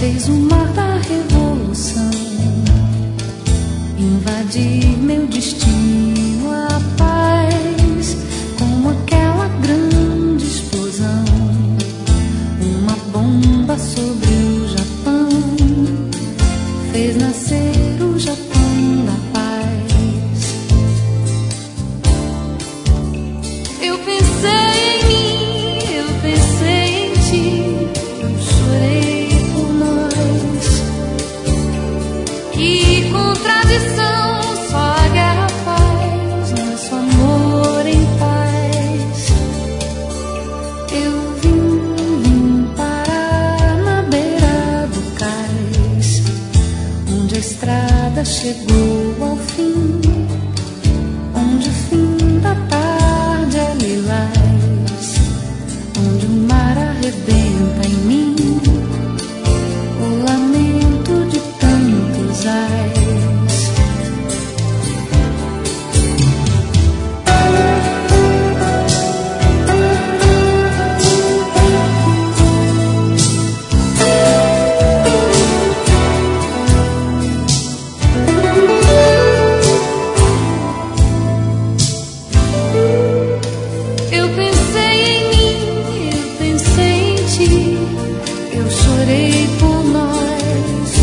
fez o mar da revolução invadir meu destino, a paz, como aquela grande explosão, uma bomba sobre o Japão, fez nascer o Japão da paz. Eu pensei em mim, eu pensei em ti, eu chorei por nós. Que contradição, só a guerra faz nosso amor em paz. Eu vim parar na beira do cais, onde a estrada chegou ao fim, onde o fim da tarde é lilás, onde o mar arrebenta em mim o lamento de tantos ais. Eu pensei em mim, eu pensei em ti, eu chorei por nós.